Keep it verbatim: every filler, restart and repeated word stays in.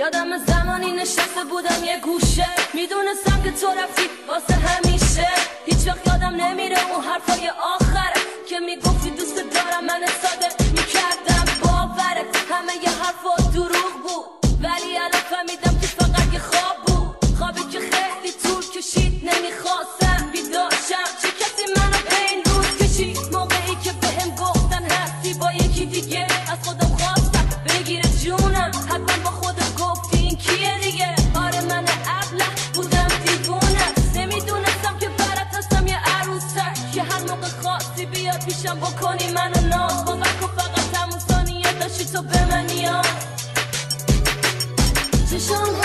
یادم زمانی نشسته بودم یه گوشه، میدونستم که تو رفتی واسه همیشه. هیچ وقت یادم نمیره اون حرفای آخره که میگفتی دوست دارم، من ساده میکردم باورت. همه یه حرفا دروغ بود ولی الان فهمیدم که فقط یه خواب بود، خوابی که خیلی طول کشید. نمیخواستم بیداشم، چه کسی منو به این روز کشید. موقعی که بهم گفتن هستی با یکی دیگه، از خودم خواستم بگیره جونم. حتما با خودم گفتی این کیه دیگه. آره من ابله بودم دیوونه، نمیدونستم که برات هستم یه عروسک که هر موقع خواستی بیاد پیشم بکنی منو ناز. باور کن فقط همون ثانیه داشتی تو به من نیاز. چشم